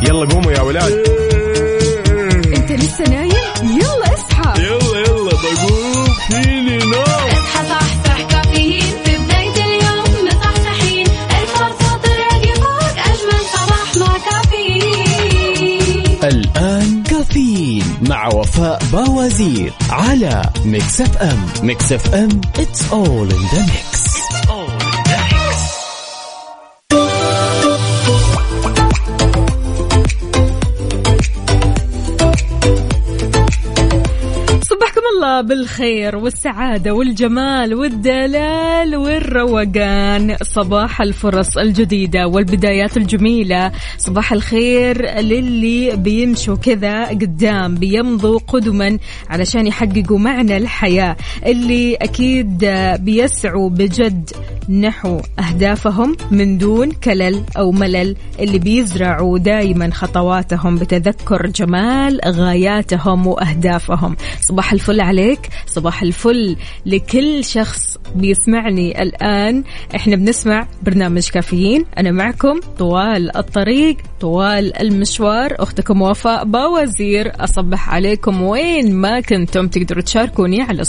يلا قوموا يا ولاد. انت لسه نايم؟ يلا اصحى. يلا بقوم فيني نوم. اصحى صحصح كافيين في بداية اليوم مصحصحين. ارفع صوت الراديو فوق أجمل صباح مع كافيين. الآن كافيين مع وفاء باوزير على ميكس اف ام. ميكس اف ام it's all in the mix. الله بالخير والسعادة والجمال والدلال والروقان. صباح الفرص الجديدة والبدايات الجميلة. صباح الخير للي بيمشوا كذا قدام، بيمضوا قدما علشان يحققوا معنى الحياة، اللي أكيد بيسعوا بجد نحو أهدافهم من دون كلل أو ملل، اللي بيزرعوا دائما خطواتهم بتذكر جمال غاياتهم وأهدافهم. صباح الفل عليك، صباح الفل لكل شخص بيسمعني الآن. احنا بنسمع برنامج كافيين، أنا معكم طوال الطريق طوال المشوار، أختكم وفاء باوزير. أصبح عليكم وين ما كنتم. تقدروا تشاركوني على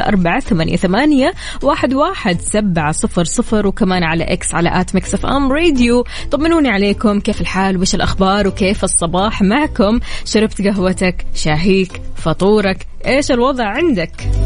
0548811700 وكمان على إكس على @mixfmradio. طمنوني عليكم، كيف الحال وش الأخبار وكيف الصباح معكم؟ شربت قهوتك، شاهيك، فطورك، إيش الوضع عندك؟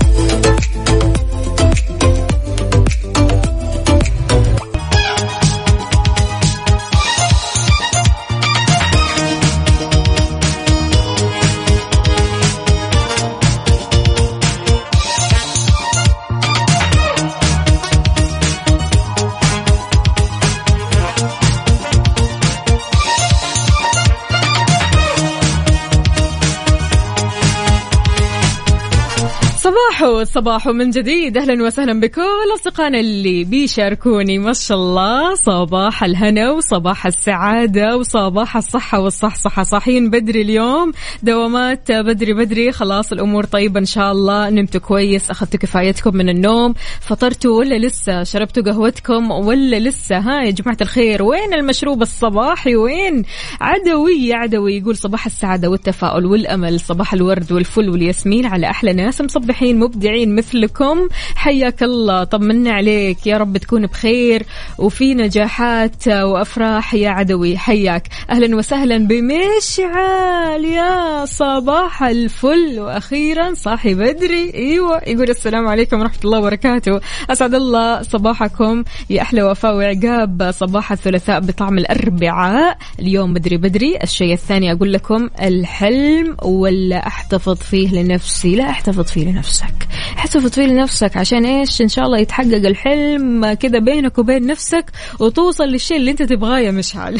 صباح من جديد. أهلا وسهلا بكل أصدقائنا اللي بيشاركوني. ما شاء الله، صباح الهنا وصباح السعادة وصباح الصحة والصحصحة. صاحين بدري اليوم، دوامات بدري، خلاص الأمور طيبة إن شاء الله. نمتوا كويس، أخذتوا كفايتكم من النوم، فطرتوا ولا لسه؟ شربتوا قهوتكم ولا لسه؟ ها يا جماعة الخير، وين المشروب الصباحي؟ وين عدوي يقول صباح السعادة والتفاؤل والأمل، صباح الورد والفل والياسمين على أحلى ناس مصبحين مبدعين مثلكم. حياك الله، طمنا عليك، يا رب تكون بخير وفي نجاحات وأفراح يا عدوي. حياك، أهلا وسهلا بمشعل، يا صباح الفل، وأخيرا صاحي بدري. أيوة، يقول السلام عليكم ورحمة الله وبركاته. أسعد الله صباحكم يا أحلى وفاء وعقاب. صباح الثلاثاء بطعم الأربعاء. اليوم بدري. الشيء الثاني أقول لكم، الحلم ولا أحتفظ فيه لنفسي؟ لا، احتفظ فيه لنفسك، احتفظ فيه لنفسك. عشان إيش؟ إن شاء الله يتحقق الحلم كده بينك وبين نفسك وتوصل للشيء اللي أنت تبغاه يا مشعل.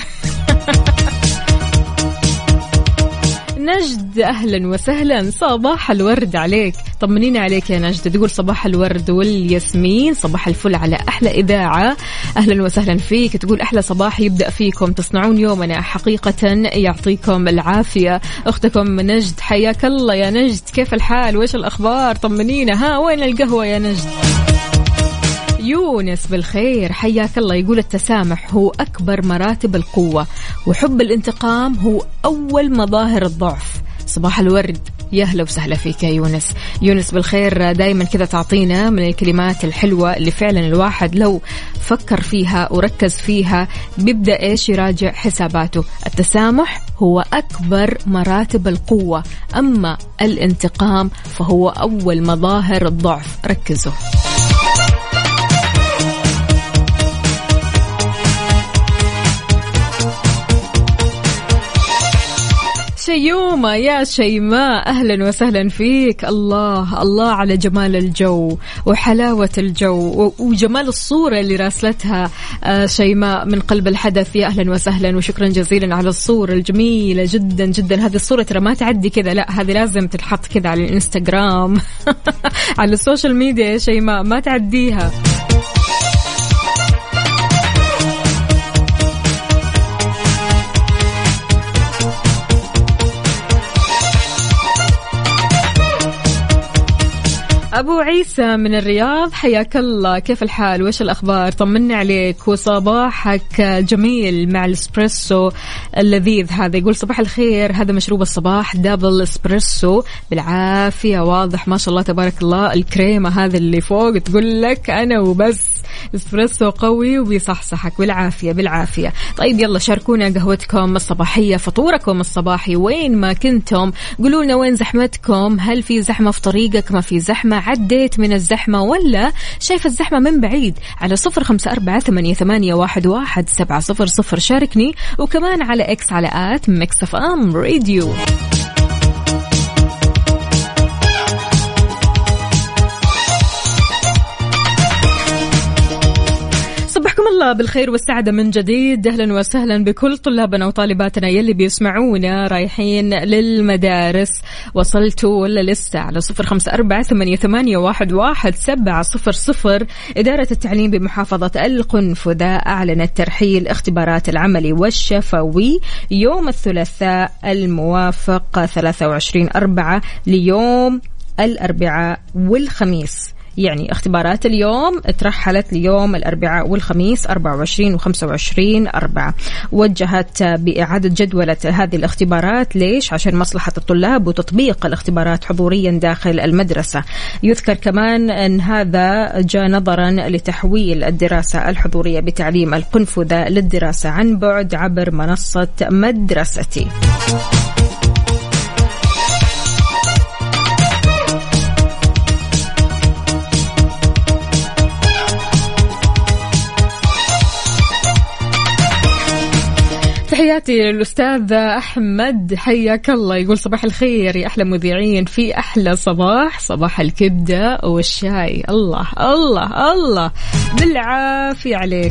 نجد، أهلا وسهلا، صباح الورد عليك. طمنينا عليك يا نجد. تقول صباح الورد والياسمين، صباح الفل على أحلى إذاعة. أهلا وسهلا فيك. تقول أحلى صباح يبدأ فيكم، تصنعون يومنا حقيقة، يعطيكم العافية. أختكم نجد، حياك الله يا نجد، كيف الحال وإيش الأخبار؟ طمنينا، ها وين القهوة يا نجد؟ يونس بالخير، حياك الله. يقول التسامح هو أكبر مراتب القوة، وحب الانتقام هو أول مظاهر الضعف. صباح الورد، يا هلا وسهلا فيك يا يونس. يونس بالخير، دايما كذا تعطينا من الكلمات الحلوة اللي فعلا الواحد لو فكر فيها وركز فيها بيبدأ إيش؟ يراجع حساباته. التسامح هو أكبر مراتب القوة، أما الانتقام فهو أول مظاهر الضعف. ركزوا. شيومة يا شيماء، أهلا وسهلا فيك. الله على جمال الجو وحلاوة الجو وجمال الصورة اللي راسلتها شيماء من قلب الحدث. يا أهلا وسهلا وشكرا جزيلا على الصورة الجميلة جدا جدا. هذه الصورة ترى ما تعدي كذا، لا هذه لازم تتحط كذا على الانستغرام على السوشيال ميديا يا شيماء، ما تعديها. أبو عيسى من الرياض، حياك الله، كيف الحال وإيش الأخبار؟ طمنا عليك وصباحك جميل مع الإسبريسو اللذيذ هذا. يقول صباح الخير، هذا مشروب الصباح دبل إسبريسو بالعافية، واضح ما شاء الله تبارك الله. الكريمة هذا اللي فوق تقول لك أنا وبس، إسبريسو قوي وبيصحصحك بالعافية بالعافية. طيب يلا شاركونا قهوتكم الصباحية، فطوركم الصباحي، وين ما كنتم قولوا لنا وين زحمتكم. هل في زحمة في طريقك؟ ما في زحمة؟ عديت من الزحمة ولا شايف الزحمة من بعيد؟ على 0548811700 شاركني، وكمان على إكس على @mixfmradio. صبحكم الله بالخير والسعادة من جديد. أهلا وسهلا بكل طلابنا وطالباتنا يلي بيسمعونا رايحين للمدارس. وصلتوا ولا لسه؟ على 0548811700. إدارة التعليم بمحافظة القنفذة أعلنت ترحيل اختبارات العملي والشفوي يوم الثلاثاء الموافق 23/4 ليوم الأربعاء والخميس. يعني اختبارات اليوم ترحلت ليوم الأربعاء والخميس 24 و25/4. وجهت بإعادة جدولة هذه الاختبارات. ليش؟ عشان مصلحة الطلاب وتطبيق الاختبارات حضوريا داخل المدرسة. يذكر كمان أن هذا جاء نظرا لتحويل الدراسة الحضورية بتعليم القنفذة للدراسة عن بعد عبر منصة مدرستي. تحياتي للأستاذ أحمد، حياك الله. يقول صباح الخير يا أحلى مذيعين في أحلى صباح، صباح الكبدة والشاي. الله الله الله بالعافية عليك.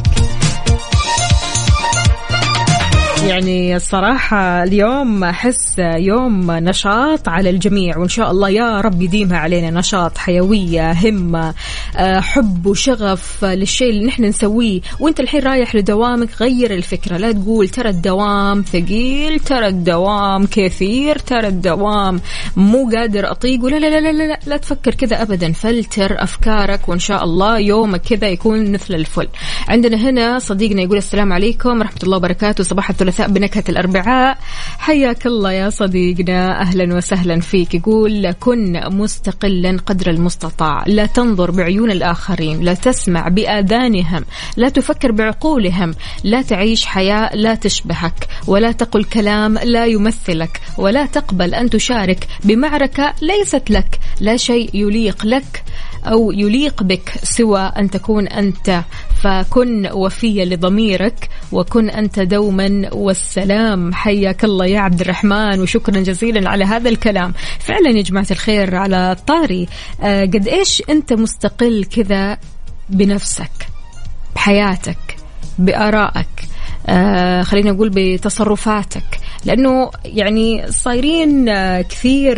يعني الصراحة اليوم أحس يوم نشاط على الجميع، وإن شاء الله يا رب يديمها علينا نشاط، حيوية، همة، حب وشغف للشيء اللي نحن نسويه. وإنت الحين رايح لدوامك غير الفكرة، لا تقول ترى الدوام ثقيل، ترى الدوام كثير، ترى الدوام مو قادر أطيق، ولا لا لا لا لا, لا تفكر كذا أبدا. فلتر أفكارك وإن شاء الله يومك كذا يكون مثل الفل. عندنا هنا صديقنا يقول السلام عليكم ورحمة الله وبركاته، صباح الثلاثاء بنكهة الأربعاء. حياك الله يا صديقنا، أهلا وسهلا فيك. يقول كن مستقلا قدر المستطاع، لا تنظر بعيون الآخرين، لا تسمع بآذانهم، لا تفكر بعقولهم، لا تعيش حياة لا تشبهك، ولا تقل كلام لا يمثلك، ولا تقبل أن تشارك بمعركة ليست لك. لا شيء يليق لك أو يليق بك سوى أن تكون أنت، فكن وفيا لضميرك وكن أنت دوما والسلام. حياك الله يا عبد الرحمن، وشكرا جزيلا على هذا الكلام. فعلا يا جماعة الخير، على الطاري قد إيش أنت مستقل كذا بنفسك، بحياتك، بآرائك، خلينا نقول بتصرفاتك. لأنه يعني صايرين كثير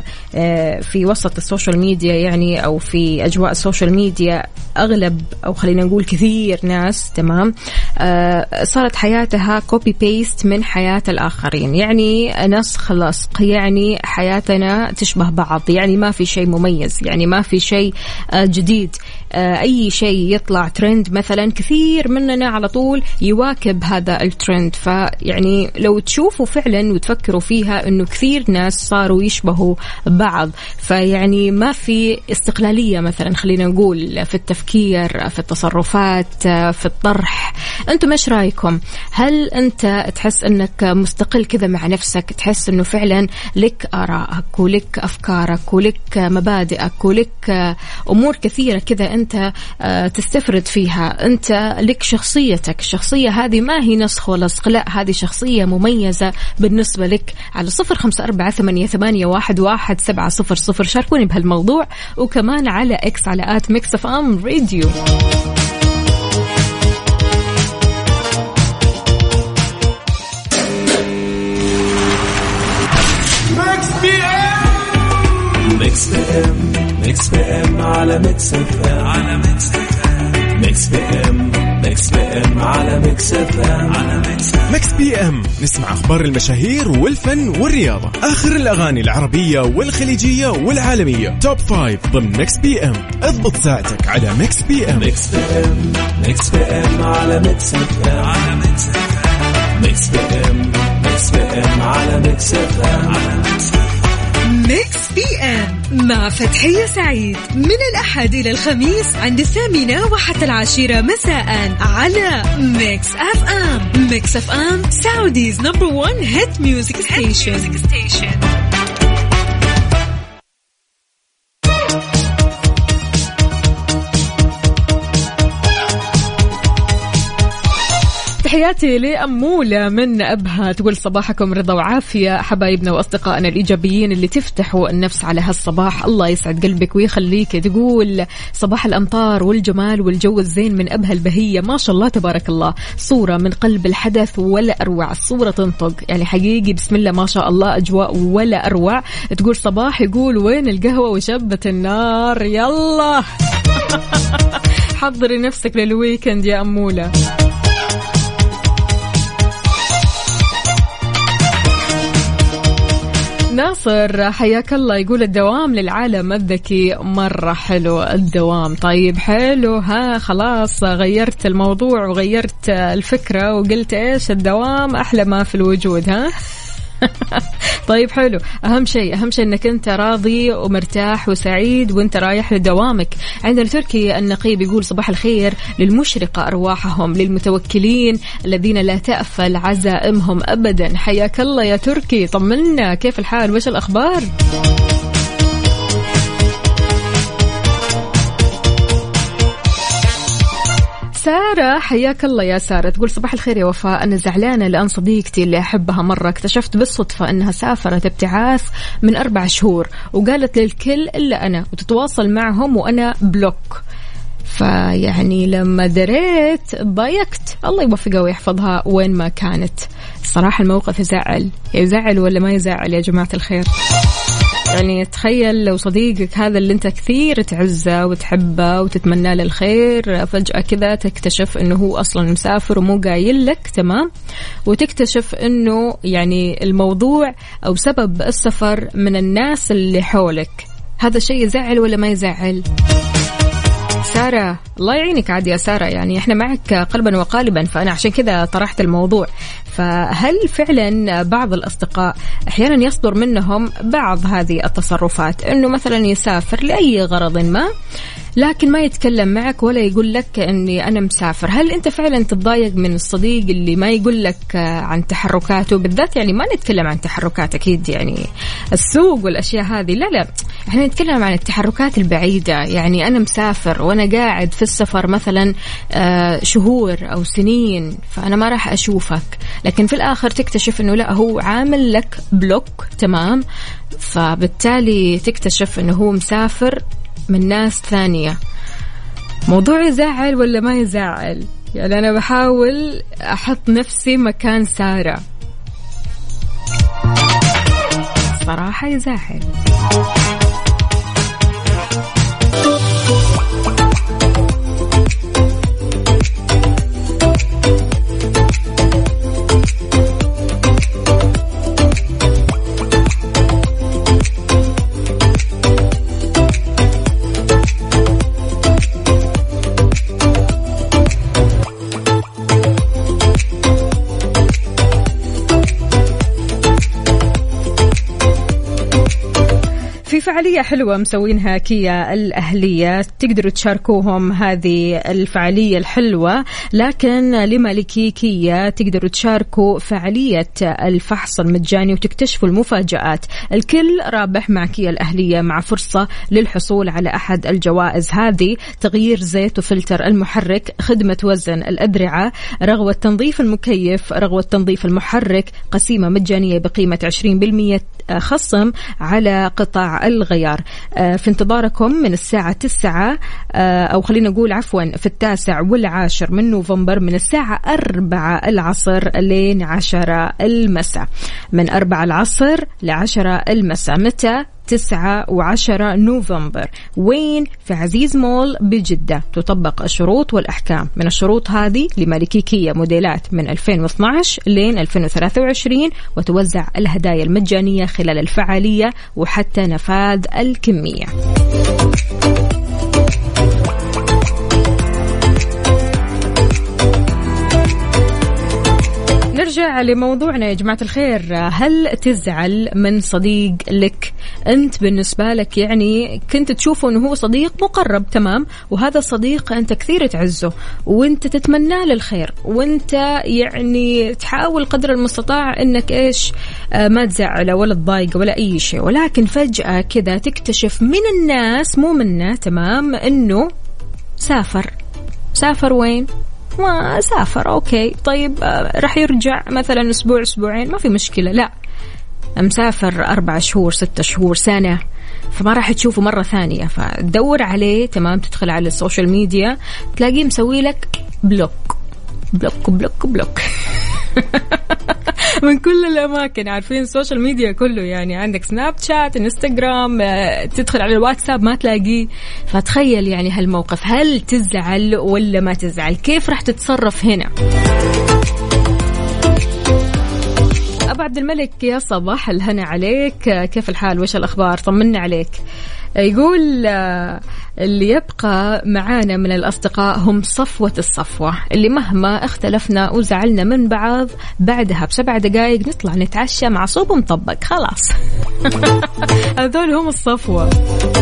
في وسط السوشيال ميديا، يعني أو في أجواء السوشيال ميديا، أغلب أو خلينا نقول كثير ناس تمام صارت حياتها كوبي بيست من حياة الآخرين، يعني نسخ لصق، يعني حياتنا تشبه بعض، يعني ما في شيء مميز، يعني ما في شيء جديد. أي شيء يطلع ترند مثلا كثير مننا على طول يواكب هذا الترند. فيعني لو تشوفوا فعلا وتفكروا فيها أنه كثير ناس صاروا يشبهوا بعض، فيعني ما في استقلالية مثلا خلينا نقول في التفكير، في التصرفات، في الطرح. أنتم إيش رأيكم؟ هل أنت تحس أنك مستقل كذا مع نفسك، تحس أنه فعلا لك آرائك ولك أفكارك ولك مبادئك ولك أمور كثيرة كذا أنت تستفرد فيها، أنت لك شخصيتك، الشخصية هذه ما هي نسخ ولا لصق، لا هذه شخصية مميزة بالنسبة لك. على 0548811700 شاركوني بهالموضوع، وكمان على إكس على @mixfmradio. ميكس بي ام على ميكس اف ام، ميكس بي ام ميكس بي ام على ميكس اف ام. ميكس بي ام نسمع أخبار المشاهير والفن والرياضة، آخر الأغاني العربية والخليجية والعالمية، توب 5 ضمن ميكس بي ام. اضبط ساعتك على ميكس بي ام. ميكس بي ام ميكس بي ام على ميكس اف ام. ميكس بي ام ميكس بي ام على ميكس اف ام. ميكس بي ام مع فتحية سعيد من الأحد إلى الخميس عند 8 وحتى 10 مساء على ميكس اف ام. ميكس اف ام سعوديز نمبر 1 هيت ميوزك ستيشن. تحياتي لأمولة من أبها، تقول صباحكم رضا وعافية حبايبنا وأصدقائنا الإيجابيين اللي تفتحوا النفس على هالصباح، الله يسعد قلبك ويخليك. تقول صباح الأمطار والجمال والجو الزين من أبها البهية، ما شاء الله تبارك الله، صورة من قلب الحدث ولا أروع، الصورة تنطق يعني حقيقي بسم الله ما شاء الله، أجواء ولا أروع. تقول صباح، يقول وين القهوة وشبة النار، يلا حضري نفسك للويكند يا أمولة. ناصر حياك الله يقول الدوام للعالم الذكي، مرة حلو الدوام. طيب حلو، ها خلاص غيرت الموضوع وغيرت الفكرة وقلت إيش، الدوام أحلى ما في الوجود، ها طيب حلو، أهم شيء أنك أنت راضي ومرتاح وسعيد وأنت رايح لدوامك. عندنا تركي النقيب يقول صباح الخير للمشرقة أرواحهم، للمتوكلين الذين لا تأفل عزائمهم أبدا. حياك الله يا تركي، طمنا كيف الحال وش الأخبار؟ سارة حياك الله يا سارة، تقول صباح الخير يا وفاء، أنا زعلانة لأن صديقتي اللي أحبها مرة اكتشفت بالصدفة أنها سافرت ابتعاث من 4 شهور وقالت للكل إلا أنا، وتتواصل معهم وأنا بلوك. فيعني لما دريت ضايقت، الله يوفقها ويحفظها وين ما كانت. الصراحة الموقف يزعل ولا ما يزعل يا جماعة الخير؟ يعني تخيل لو صديقك هذا اللي انت كثير تعزه وتحبه وتتمنى له الخير فجأة كذا تكتشف انه هو اصلا مسافر ومو قايل لك، تمام، وتكتشف انه يعني الموضوع او سبب السفر من الناس اللي حولك. هذا شيء يزعل ولا ما يزعل؟ سارة الله يعينك عاد يا سارة، يعني احنا معك قلبا وقالبا، فأنا عشان كذا طرحت الموضوع. فهل فعلا بعض الأصدقاء أحيانا يصدر منهم بعض هذه التصرفات، أنه مثلا يسافر لأي غرض ما لكن ما يتكلم معك ولا يقول لك أني أنا مسافر؟ هل أنت فعلا تتضايق من الصديق اللي ما يقول لك عن تحركاته بالذات؟ يعني ما نتكلم عن تحركات أكيد يعني السوق والأشياء هذه، لا احنا نتكلم عن التحركات البعيدة. يعني أنا مسافر وأنا قاعد في السفر مثلا شهور أو سنين، فأنا ما راح أشوفك، لكن في الآخر تكتشف أنه لا، هو عامل لك بلوك، تمام، فبالتالي تكتشف أنه هو مسافر من ناس ثانية. موضوع يزعل ولا ما يزعل؟ يعني أنا بحاول أحط نفسي مكان سارة، صراحة يزعل. فعالية حلوة مسوينها كيا الأهلية، تقدروا تشاركوهم هذه الفعالية الحلوة. لكن لمالكي كيا تقدروا تشاركوا فعالية الفحص المجاني وتكتشفوا المفاجآت. الكل رابح مع كيا الأهلية، مع فرصة للحصول على أحد الجوائز هذه: تغيير زيت وفلتر المحرك، خدمة وزن الأذرعة، رغوة تنظيف المكيف، رغوة تنظيف المحرك، قسيمة مجانية بقيمة 20% خصم على قطع الغيار. في انتظاركم من الساعة 9 أو خلينا نقول عفوا في 9 و10 من نوفمبر، من الساعة 4 العصر لين 10 المساء، من 4 العصر ل10 المساء. متى؟ 9 و10 نوفمبر. وين؟ في عزيز مول بجدة. تطبق الشروط والأحكام. من الشروط هذه لمالكي كيا موديلات من 2012 لين 2023، وتوزع الهدايا المجانية خلال الفعالية وحتى نفاذ الكمية. نرجع لموضوعنا يا جماعة الخير. هل تزعل من صديق لك أنت بالنسبة لك يعني كنت تشوفه أنه هو صديق مقرب تمام، وهذا الصديق أنت كثير تعزه وأنت تتمنى له الخير، وأنت يعني تحاول قدر المستطاع أنك إيش ما تزعله ولا تضايقه ولا أي شيء، ولكن فجأة كذا تكتشف من الناس مو منه تمام أنه سافر وين؟ ما سافر أوكي طيب رح يرجع مثلا أسبوع أسبوعين ما في مشكلة، لا مسافر 4 شهور 6 شهور سنة، فما راح تشوفه مرة ثانية. فتدور عليه تمام، تدخل على السوشيال ميديا تلاقيه مسوي لك بلوك بلوك بلوك بلوك من كل الأماكن. عارفين السوشيال ميديا كله، يعني عندك سناب شات، انستغرام، تدخل على الواتساب ما تلاقيه. فتخيل يعني هالموقف، هل تزعل ولا ما تزعل؟ كيف راح تتصرف هنا؟ أبو عبد الملك يا صباح الهنا عليك، كيف الحال وش الأخبار؟ طمنا عليك. يقول اللي يبقى معانا من الأصدقاء هم صفوة الصفوة اللي مهما اختلفنا وزعلنا من بعض بعدها ب7 دقائق نطلع نتعشى مع صوب مطبق خلاص. هذول هم الصفوة.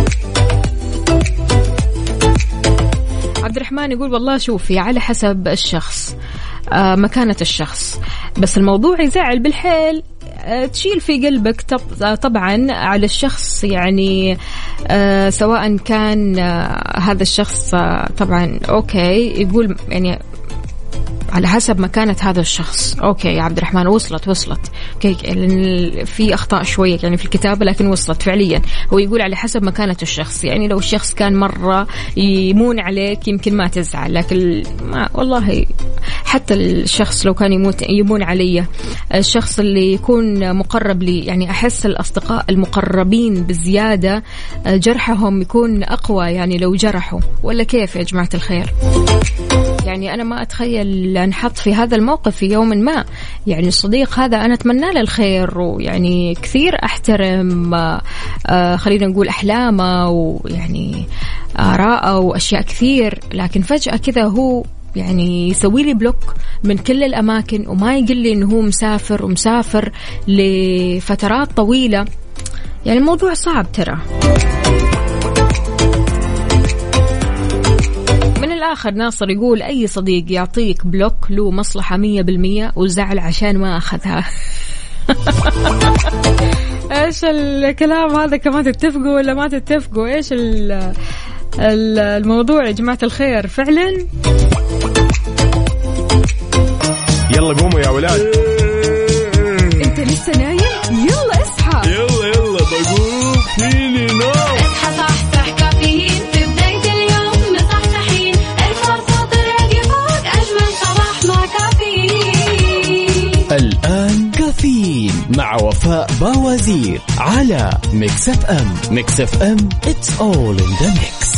عبد الرحمن يقول والله شوفي على حسب الشخص، مكانة الشخص، بس الموضوع يزعل بالحيل تشيل في قلبك طبعا على الشخص، يعني سواء كان هذا الشخص طبعا أوكي. يقول يعني على حسب مكانة هذا الشخص. أوكي يا عبد الرحمن وصلت أوكي، في أخطاء شوية يعني في الكتابة لكن وصلت فعليا. هو يقول على حسب مكانة الشخص، يعني لو الشخص كان مرة يمون عليك يمكن ما تزعل، لكن ما والله حتى الشخص لو كان يمون علي، الشخص اللي يكون مقرب لي، يعني أحس الأصدقاء المقربين بزيادة جرحهم يكون أقوى يعني لو جرحوا، ولا كيف يا جماعة الخير؟ يعني أنا ما أتخيل أنحط في هذا الموقف في يوم ما. يعني الصديق هذا أنا أتمنى له الخير، ويعني كثير أحترم خلينا نقول أحلامه ويعني آراءه وأشياء كثير، لكن فجأة كذا هو يعني يسوي لي بلوك من كل الأماكن وما يقول لي إنه هو مسافر ومسافر لفترات طويلة. يعني الموضوع صعب ترى. الآخر ناصر يقول أي صديق يعطيك بلوك له مصلحة 100% وزعل عشان ما أخذها. إيش الكلام هذا؟ كمان تتفقوا ولا ما تتفقوا؟ إيش الموضوع يا جماعة الخير فعلا؟ يلا قوموا يا ولاد. أنت لسه نايم؟ يلا اصحى. يلا بقوم فيني نوم. اصحى صحصح كافيين في بداية اليوم مصحصحين، الفرصة تراقي فوق أجمل صباح مع كافيين. الآن كافيين مع وفاء باوزير على ميكس اف ام. ميكس اف ام it's all in the mix.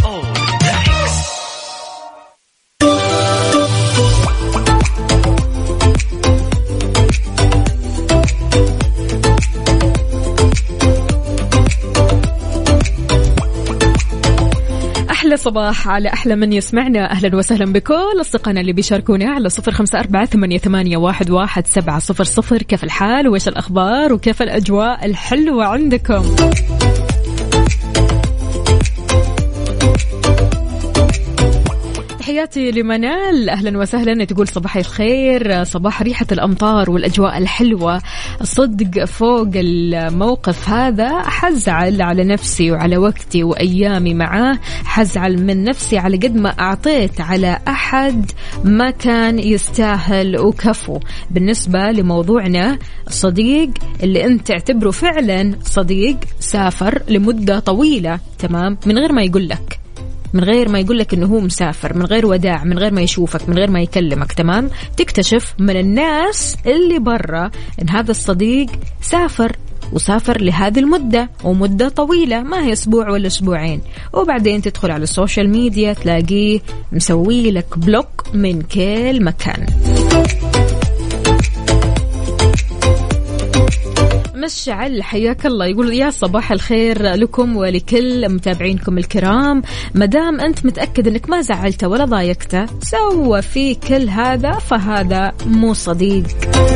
أحلى صباح على أحلى من يسمعنا. أهلا وسهلا بكل أصدقائنا اللي بيشاركونا على 0548811700. كيف الحال وإيش الأخبار وكيف الأجواء الحلوة عندكم؟ تحياتي لمنال، أهلا وسهلا. تقول صباح الخير، صباح ريحة الأمطار والأجواء الحلوة. صدق فوق الموقف هذا حزعل على نفسي وعلى وقتي وأيامي معاه، حزعل من نفسي على قد ما أعطيت على أحد ما كان يستاهل وكفو. بالنسبة لموضوعنا، الصديق اللي أنت تعتبره فعلا صديق سافر لمدة طويلة تمام، من غير ما يقول لك، من غير ما يقول لك إنه هو مسافر، من غير وداع، من غير ما يشوفك، من غير ما يكلمك تمام، تكتشف من الناس اللي برا إن هذا الصديق سافر وسافر لهذه المدة، ومدة طويلة ما هي أسبوع ولا أسبوعين، وبعدين تدخل على السوشيال ميديا تلاقيه مسوي لك بلوك من كل مكان. مشعل حياك الله يقول يا صباح الخير لكم ولكل متابعينكم الكرام، مدام أنت متأكد أنك ما زعلته ولا ضايقته سوى في كل هذا فهذا مو صديق.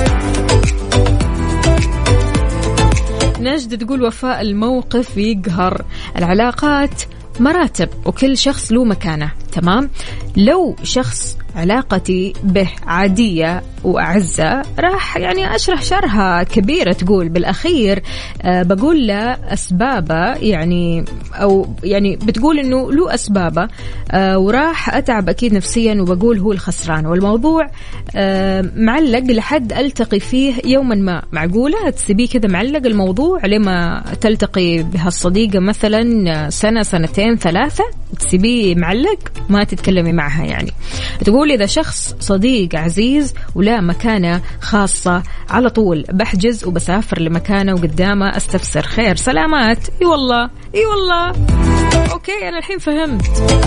نجد تقول وفاء الموقف يقهر، العلاقات مراتب وكل شخص له مكانه، تمام؟ لو شخص علاقتي به عادية وأعزة راح يعني أشرح شرها كبيرة، تقول بالأخير بقول له أسبابه يعني، أو يعني بتقول إنه له أسبابه وراح أتعب أكيد نفسيا وبقول هو الخسران، والموضوع معلق لحد ألتقي فيه يوما ما. معقولة تسيبيه كذا معلق الموضوع لما تلتقي بهالصديقة مثلا سنة سنتين ثلاثة، تسيبيه معلق ما تتكلمي معها يعني. تقول إذا شخص صديق عزيز ولا مكانة خاصة على طول بحجز وبسافر لمكانه وقدامه استفسر خير سلامات. اي والله اي والله اوكي انا الحين فهمت.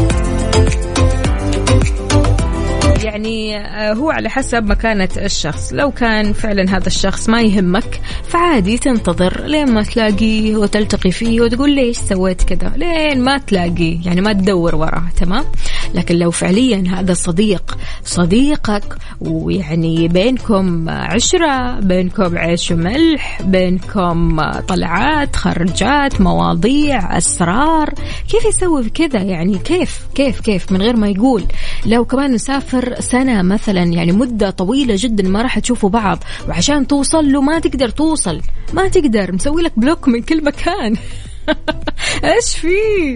يعني هو على حسب مكانة الشخص، لو كان فعلا هذا الشخص ما يهمك فعادي تنتظر لين ما تلاقيه وتلتقي فيه وتقول ليش سويت كذا، لين ما تلاقيه يعني ما تدور وراه، تمام؟ لكن لو فعليا هذا صديقك ويعني بينكم عشرة، بينكم عيش وملح، بينكم طلعات خرجات مواضيع أسرار، كيف يسوي كذا يعني؟ كيف من غير ما يقول؟ لو كمان نسافر سنة مثلا يعني مدة طويلة جدا ما راح تشوفوا بعض، وعشان توصل له ما تقدر توصل، ما تقدر، مسوي لك بلوك من كل مكان. ايش فيه؟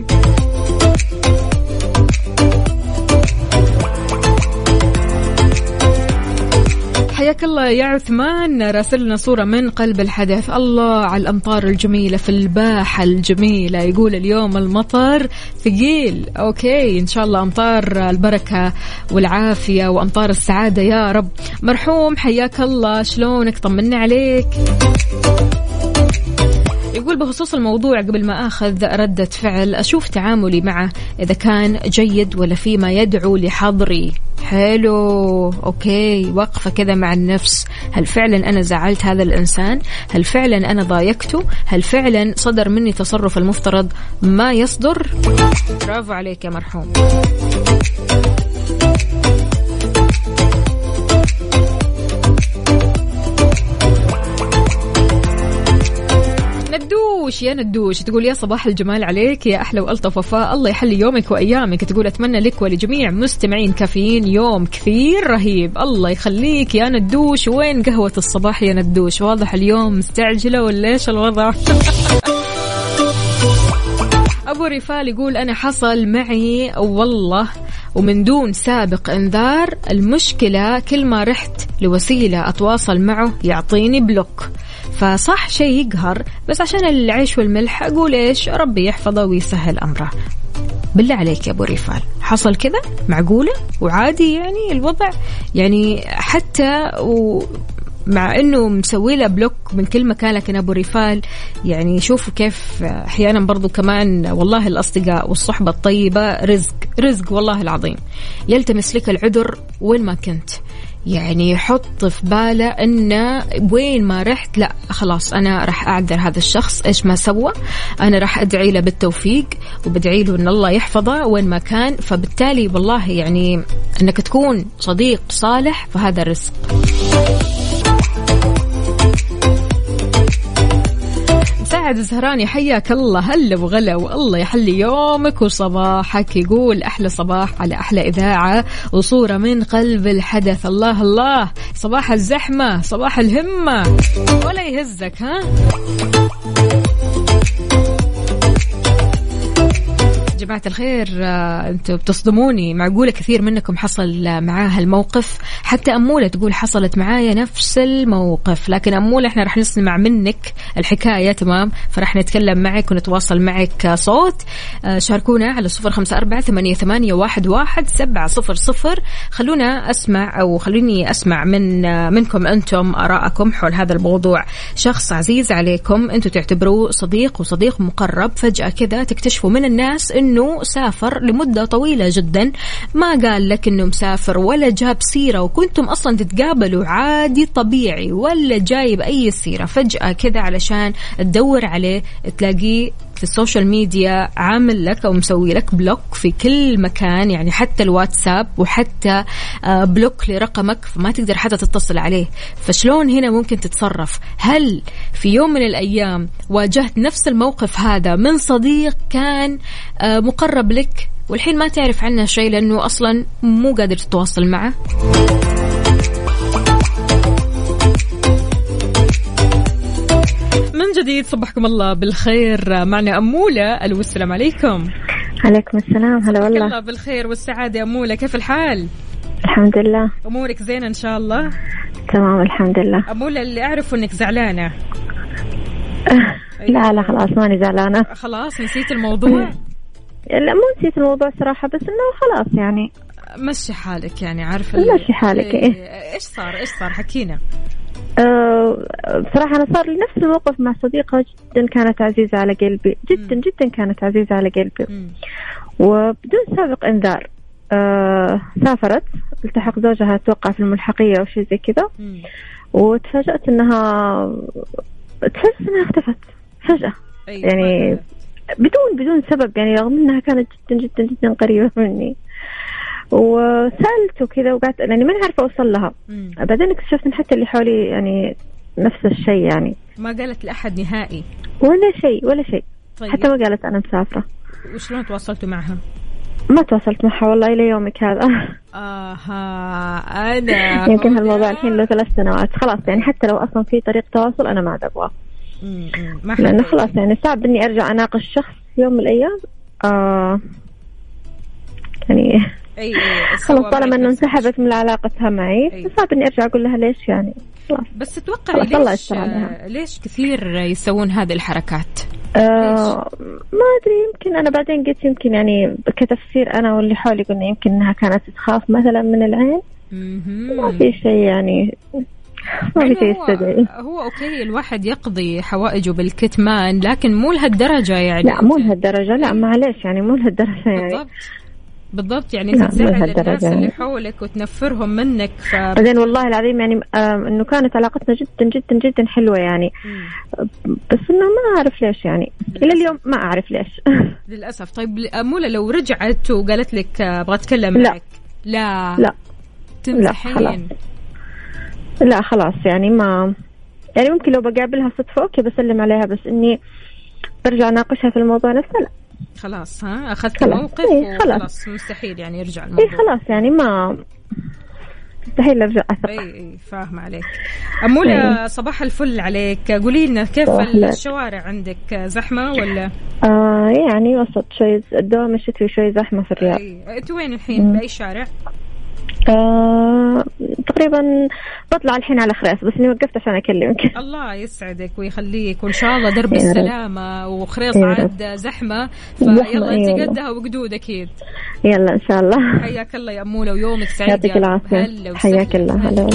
حياك الله يا عثمان، راسلنا صورة من قلب الحدث. الله على الأمطار الجميلة في الباحة الجميلة، يقول اليوم المطر ثقيل. أوكي إن شاء الله أمطار البركة والعافية وأمطار السعادة يا رب. مرحوم حياك الله، شلونك؟ طمنا عليك. يقول بخصوص الموضوع قبل ما أخذ ردة فعل أشوف تعاملي معه إذا كان جيد ولا فيما يدعو لحظري. حلو أوكي، وقفة كذا مع النفس، هل فعلا أنا زعلت هذا الإنسان؟ هل فعلا أنا ضايقته؟ هل فعلا صدر مني تصرف المفترض ما يصدر؟ برافو عليك يا مرحوم. ندوش يا ندوش تقول يا صباح الجمال عليك يا أحلى وألطف وفاء، الله يحلي يومك وأيامك. تقول أتمنى لك ولجميع مستمعين كافيين يوم كثير رهيب. الله يخليك يا ندوش. وين قهوة الصباح يا ندوش؟ واضح اليوم مستعجلة ولا إيش الوضع؟ أبو رفال يقول أنا حصل معي والله ومن دون سابق انذار، المشكلة كل ما رحت لوسيلة أتواصل معه يعطيني بلوك، فصح شيء يقهر، بس عشان العيش والملح أقول إيش ربي يحفظه ويسهل أمره. بالله عليك يا أبو رفال حصل كذا؟ معقولة؟ وعادي يعني الوضع يعني حتى مع أنه مسوي له بلوك من كل مكان. لكن أبو رفال يعني شوفوا كيف أحيانا برضو كمان والله الأصدقاء والصحبة الطيبة رزق والله العظيم. يلتمس لك العذر وين ما كنت، يعني حط في باله أنه وين ما رحت لا خلاص أنا راح أعذر هذا الشخص إيش ما سوى، أنا راح أدعي له بالتوفيق وبدعي له أن الله يحفظه وين ما كان. فبالتالي والله يعني أنك تكون صديق صالح فهذا رزق. سعد الزهراني حياك الله، هلا وغلا والله يحلي يومك وصباحك. يقول أحلى صباح على أحلى إذاعة وصورة من قلب الحدث. الله الله، صباح الزحمة صباح الهمة ولا يهزك ها. جماعة الخير أنتوا بتصدموني. معقولة كثير منكم حصل معاها الموقف؟ حتى أمولة تقول حصلت معايا نفس الموقف. لكن أمولة إحنا رح نسمع منك الحكاية تمام، فرح نتكلم معك ونتواصل معك صوت. شاركونا على 0548811700. خلونا أسمع أو خلوني أسمع منكم أنتم آراءكم حول هذا الموضوع. شخص عزيز عليكم أنتوا تعتبروه صديق وصديق مقرب، فجأة كذا تكتشفوا من الناس إنه سافر لمدة طويلة جدا، ما قال لك إنه مسافر ولا جاب سيرة، وكنتم أصلا تتقابلوا عادي طبيعي ولا جايب أي سيرة. فجأة كذا علشان تدور عليه تلاقيه في السوشيال ميديا عامل لك أو مسوي لك بلوك في كل مكان، يعني حتى الواتساب وحتى بلوك لرقمك، فما تقدر حتى تتصل عليه. فشلون هنا ممكن تتصرف؟ هل في يوم من الأيام واجهت نفس الموقف هذا من صديق كان مقرب لك والحين ما تعرف عنه شيء لأنه أصلا مو قادر تتواصل معه؟ من جديد صبحكم الله بالخير، معنا أمولة. ألو السلام عليكم. عليكم السلام. هلا والله. الله بالخير والسعادة. أمولة كيف الحال؟ الحمد لله. أمورك زينة إن شاء الله؟ تمام الحمد لله. أمولة اللي أعرفه إنك زعلانة. لا خلاص ماني زعلانة. خلاص نسيت الموضوع؟ لا مو نسيت الموضوع صراحة، بس إنه خلاص يعني مشي حالك، يعني عارفة مشي حالك. إيش صار حكينا. بصراحة أنا صار لي نفس الموقف مع صديقة جدا كانت عزيزة على قلبي، جدا جدا كانت عزيزة على قلبي. وبدون سابق إنذار سافرت، التحق زوجها أتوقع في الملحقية أو شيء زي كذا، وتفاجأت إنها اختفت فجأة. يعني بدون سبب، يعني رغم إنها كانت جدا جدا جدا قريبة مني. وسألته كذا وقعدت يعني ما عارفة أوصل لها. بعدين اكتشفت إن حتى اللي حولي يعني نفس الشيء، يعني ما قالت لأحد نهائي ولا شيء. طيب. حتى ما قالت أنا مسافرة. وشلون تواصلتوا معها؟ ما تواصلت معها والله إلى يومك هذا. أنا يمكن هالموضوع الحين له 3 سنوات خلاص، يعني حتى لو أصلا في طريق تواصل أنا ما عاد أبغاه، لأنه خلاص يعني صعب إني أرجع أناقش شخص يوم من الأيام. يعني خلاص طالما إنه انسحبت من علاقتها معي صعب إني أرجع أقول لها ليش، يعني خلاص. بس تتوقع ليش كثير يسوون هذه الحركات؟ ما أدري، يمكن أنا بعدين قلت يمكن يعني كتفسير أنا واللي حولي قلنا يمكن إنها كانت تخاف مثلا من العين. ما في شيء يعني ما في شيء يستدعي. هو أوكي الواحد يقضي حوائجه بالكتمان، لكن مو لهالدرجة يعني. لا مو لهالدرجة، لا معليش يعني مو لهالدرجة يعني. بالضبط يعني انت تزعل الناس اللي حولك وتنفرهم منك. بعدين والله العظيم يعني انه كانت علاقتنا جدا جدا جدا حلوة يعني. بس انه ما اعرف ليش يعني الى اليوم ما اعرف ليش. للاسف. طيب أمولة لو رجعت وقالت لك ابغى اتكلم معك؟ لا تمزحين؟ لا خلاص يعني ما يعني ممكن لو بقابلها صدفة اوكي بسلم عليها، بس اني برجع ناقشها في الموضوع نفسه لا. خلاص أخذت موقف وخلاص مستحيل يعني يرجع الموضوع. خلاص يعني ما مستحيل أرجع أثق. فاهم عليك. أمولة صباح الفل عليك. قولي لنا كيف الشوارع عندك، زحمة ولا؟ يعني وسط، شوي الدوام الشتوي شوي زحمة في الرياض. أنتوا وين الحين بأي شارع؟ تقريبا بطلع الحين على خريص، بس اني وقفت عشان اكلمك. الله يسعدك ويخليك، وان شاء الله درب السلامه. وخريص عاد زحمه، فيلا انت قدها وقدود اكيد. يلا ان شاء الله. حياك الله يا أمولة ويومك سعيد. يعطيك العافيه. حياك الله. هلا.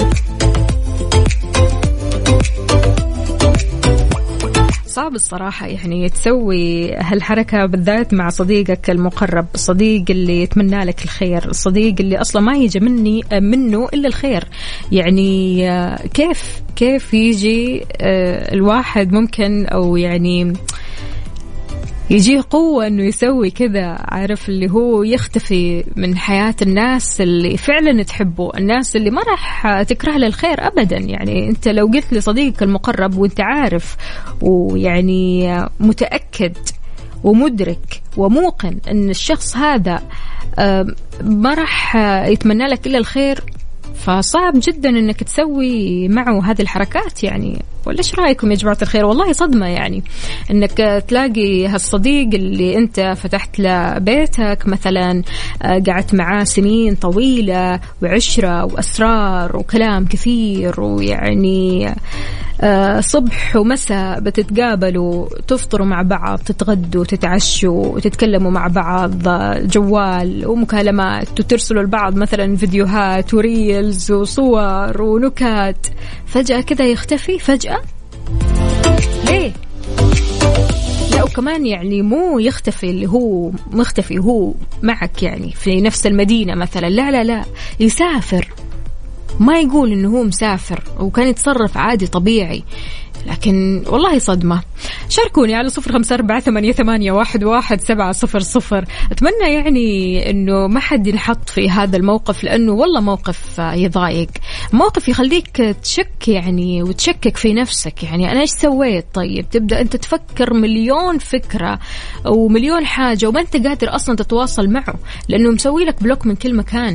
صعب الصراحة يعني تسوي هالحركة بالذات مع صديقك المقرب، الصديق اللي يتمنى لك الخير، الصديق اللي أصلا ما يجي منه إلا الخير. يعني كيف يجي الواحد ممكن أو يعني يجيه قوة إنه يسوي كذا، عارف اللي هو يختفي من حياة الناس اللي فعلا تحبه، الناس اللي ما راح تكره له الخير أبدا. يعني أنت لو قلت لصديقك المقرب وأنت عارف ويعني متأكد ومدرك وموقن إن الشخص هذا ما راح يتمنى لك إلا الخير، فصعب جدا انك تسوي معه هذه الحركات يعني. ولا ايش رايكم يا جماعه الخير؟ والله صدمه يعني انك تلاقي هالصديق اللي انت فتحت له بيتك مثلا، قعدت معاه سنين طويله وعشره واسرار وكلام كثير، ويعني صبح ومساء بتتقابلوا تفطروا مع بعض، تتغدوا تتعشوا وتتكلموا مع بعض، جوال ومكالمات، وترسلوا لبعض مثلا فيديوهات وريلز وصور ونكات، فجأة كذا يختفي فجأة. ليه؟ لا وكمان يعني مو يختفي اللي هو مختفي هو معك يعني في نفس المدينة مثلا، لا لا لا، يسافر، ما يقول إنه هو مسافر وكان يتصرف عادي طبيعي. لكن والله صدمة. شاركوني على 0548811700. أتمنى يعني أنه ما حد ينحط في هذا الموقف، لأنه والله موقف يضايق، موقف يخليك تشك يعني وتشكك في نفسك. يعني أنا إيش سويت؟ طيب تبدأ أنت تفكر مليون فكرة ومليون حاجة وما أنت قادر أصلا تتواصل معه لأنه مسوي لك بلوك من كل مكان.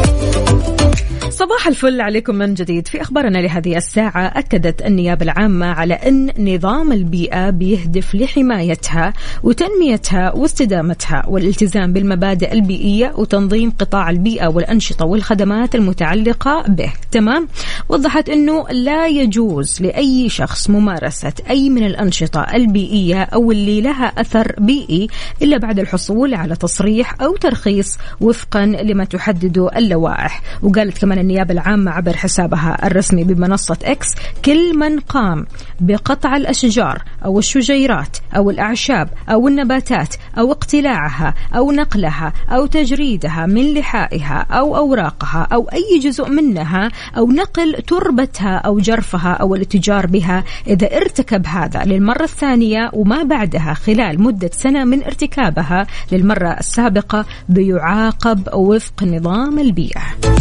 صباح الفل عليكم من جديد. في أخبارنا لهذه الساعة، أكدت النيابة العامة على أن نظام البيئة بيهدف لحمايتها وتنميتها واستدامتها والالتزام بالمبادئ البيئية وتنظيم قطاع البيئة والأنشطة والخدمات المتعلقة به. تمام. وضحت أنه لا يجوز لأي شخص ممارسة أي من الأنشطة البيئية أو اللي لها أثر بيئي إلا بعد الحصول على تصريح أو ترخيص وفقا لما تحدده اللوائح. وقالت كمان النيابة العامة عبر حسابها الرسمي بمنصة إكس: كل من قام بقطع الأشجار أو الشجيرات أو الأعشاب أو النباتات أو اقتلاعها أو نقلها أو تجريدها من لحائها أو أوراقها أو أي جزء منها أو نقل تربتها أو جرفها أو الاتجار بها، إذا ارتكب هذا للمرة الثانية وما بعدها خلال مدة سنة من ارتكابها للمرة السابقة، بيعاقب وفق نظام البيئة.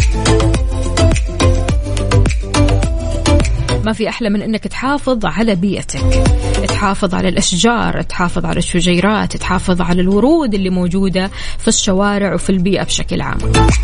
ما في أحلى من أنك تحافظ على بيئتك، تحافظ على الأشجار، تحافظ على الشجيرات، تحافظ على الورود اللي موجودة في الشوارع وفي البيئة بشكل عام.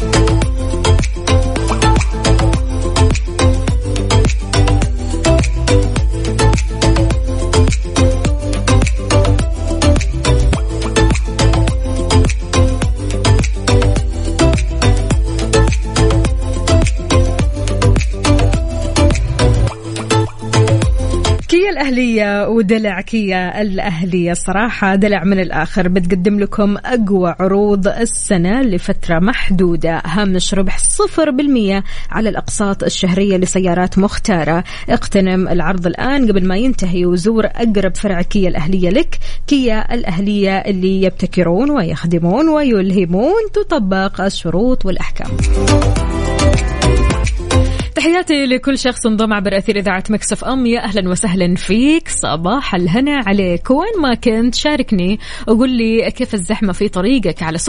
الأهلية ودلع كيا الأهلية صراحة دلع من الآخر، بتقدم لكم أقوى عروض السنة لفترة محدودة، هامش ربح 0% على الأقساط الشهرية لسيارات مختارة. اغتنم العرض الآن قبل ما ينتهي وزور أقرب فرع كيا الأهلية لك. كيا الأهلية اللي يبتكرون ويخدمون ويلهمون، تطبق الشروط والأحكام. تحياتي لكل شخص انضم عبر أثير إذاعة مكس اف ام. يا أهلا وسهلا فيك، صباح الهنا عليك. وين ما كنت شاركني وقول لي كيف الزحمة في طريقك على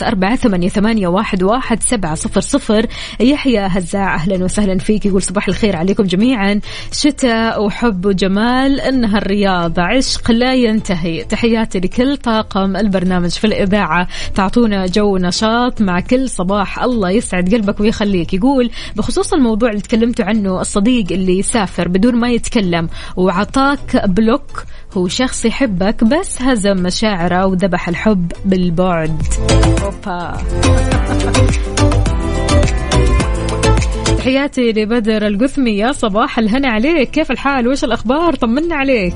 0548811700. يحيى هزاع أهلا وسهلا فيك، يقول صباح الخير عليكم جميعا، شتاء وحب وجمال، إنها الرياضة عشق لا ينتهي. تحياتي لكل طاقم البرنامج في الإذاعة، تعطونا جو نشاط مع كل صباح، الله يسعد قلبك ويخليك. يقول بخصوص الموضوع اللي تكلمتوا عنه، الصديق اللي يسافر بدون ما يتكلم وعطاك بلوك، هو شخص يحبك بس هزم مشاعره وذبح الحب بالبعد. أوبا. تحياتي لبدر القثمي، يا صباح الهنا عليك، كيف الحال وإيش الأخبار؟ طمنا عليك.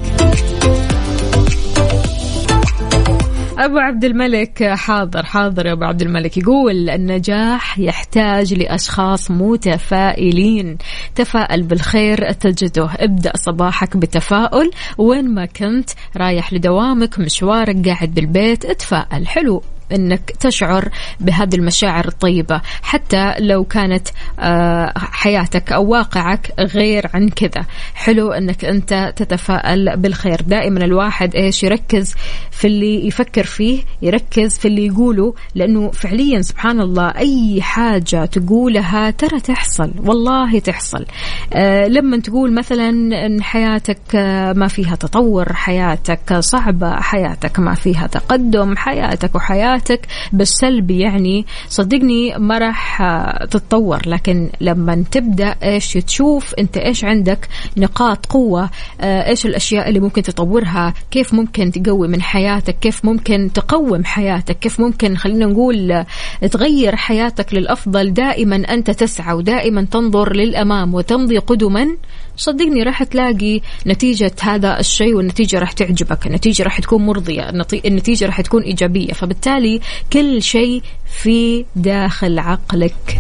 أبو عبد الملك، حاضر يا أبو عبد الملك، يقول النجاح يحتاج لأشخاص متفائلين، تفائل بالخير تجده، ابدأ صباحك بتفاؤل، وين ما كنت رايح لدوامك مشوارك قاعد بالبيت اتفائل. حلو انك تشعر بهذه المشاعر الطيبة حتى لو كانت حياتك او واقعك غير عن كذا. حلو انك انت تتفائل بالخير. دائما الواحد ايش يركز في اللي يفكر فيه، يركز في اللي يقوله، لانه فعليا سبحان الله اي حاجة تقولها ترى تحصل، والله تحصل. لما تقول مثلا ان حياتك ما فيها تطور، حياتك صعبة، حياتك ما فيها تقدم، حياتك وحياتك حياتك بالسلب يعني صدقني ما راح تتطور. لكن لما تبدأ إيش تشوف أنت إيش عندك نقاط قوة، إيش الأشياء اللي ممكن تطورها، كيف ممكن تقوي من حياتك، كيف ممكن تقوم حياتك، كيف ممكن خلينا نقول تغير حياتك للأفضل. دائما أنت تسعى ودائما تنظر للأمام وتمضي قدما. صدقني راح تلاقي نتيجة هذا الشيء، والنتيجة راح تعجبك، النتيجة راح تكون مرضية، النتيجة راح تكون إيجابية. فبالتالي كل شيء في داخل عقلك.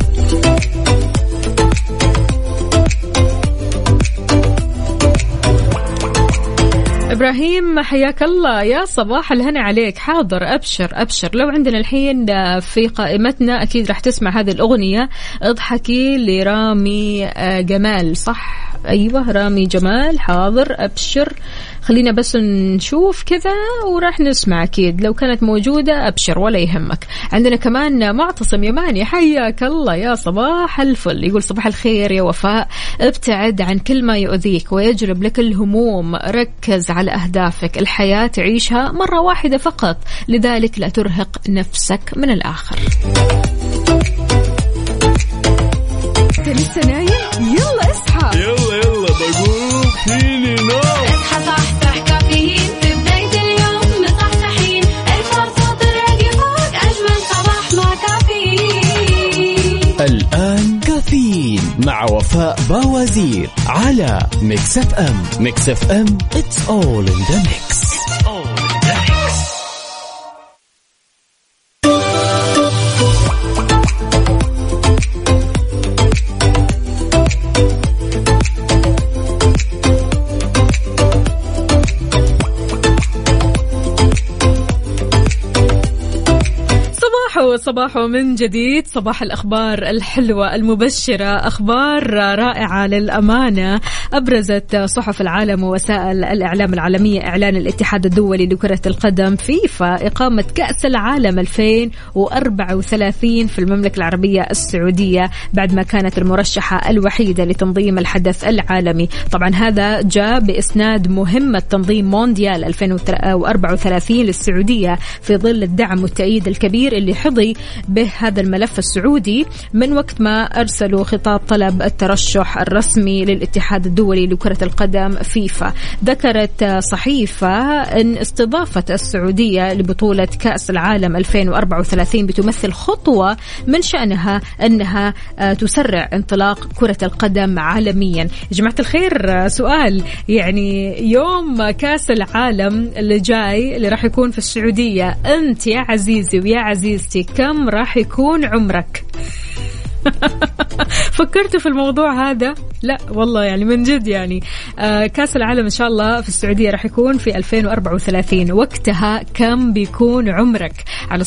إبراهيم حياك الله، يا صباح الهنا عليك. حاضر، أبشر. لو عندنا الحين في قائمتنا أكيد راح تسمع هذه الأغنية اضحكي لرامي جمال، صح؟ أيوة رامي جمال. حاضر أبشر، خلينا بس نشوف كذا وراح نسمع أكيد. لو كانت موجودة أبشر ولا يهمك. عندنا كمان معتصم يماني، حياك الله، يا صباح الفل. يقول صباح الخير يا وفاء، ابتعد عن كل ما يؤذيك ويجلب لك الهموم، ركز على أهدافك، الحياة تعيشها مرة واحدة فقط، لذلك لا ترهق نفسك من الآخر. لسه نايم؟ يلا اصحى، يلا بقوم فيني نوم. اصحى صحصح كافيين في بداية اليوم مصحصحين، الفرصة الراديو فوق أجمل صباح مع كافيين. الآن كافيين مع وفاء باوزير على ميكس اف ام. ميكس اف ام it's all in the mix. صباح من جديد، صباح الأخبار الحلوة المبشرة، أخبار رائعة للأمانة. أبرزت صحف العالم ووسائل الإعلام العالمية إعلان الاتحاد الدولي لكرة القدم فيفا إقامة كأس العالم 2034 في المملكة العربية السعودية، بعد ما كانت المرشحة الوحيدة لتنظيم الحدث العالمي. طبعا هذا جاء بإسناد مهمة تنظيم مونديال 2034 للسعودية في ظل الدعم والتأييد الكبير اللي حظي به هذا الملف السعودي من وقت ما أرسلوا خطاب طلب الترشح الرسمي للاتحاد الدولي لكرة القدم فيفا. ذكرت صحيفة أن استضافة السعودية لبطولة كأس العالم 2034 بتمثل خطوة من شأنها أنها تسرع انطلاق كرة القدم عالميا. جماعة الخير، سؤال يعني يوم كأس العالم اللي جاي اللي راح يكون في السعودية، أنت يا عزيزي ويا عزيزتي كم راح يكون عمرك؟ فكرتوا في الموضوع هذا؟ لا والله يعني من جد يعني كأس العالم إن شاء الله في السعودية راح يكون في 2034. وقتها كم بيكون عمرك؟ على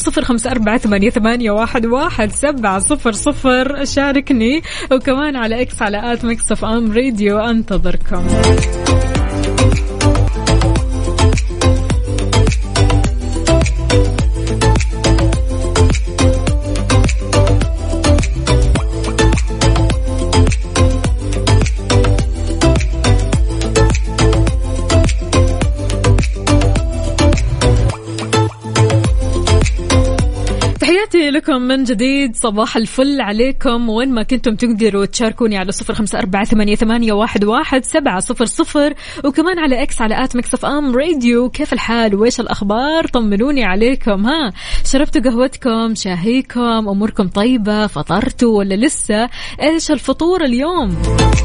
0548811700 شاركني، وكمان على إكس على @mixfm_radio. أنتظركم. لكم من جديد، صباح الفل عليكم وين ما كنتم. تقدروا تشاركوني على 0548811700 وكمان على إكس على @mixfm_radio. كيف الحال وإيش الأخبار؟ طمنوني عليكم. ها، شربتوا قهوتكم، شاهيكم، أموركم طيبة، فطرتوا ولا لسه؟ إيش الفطور اليوم؟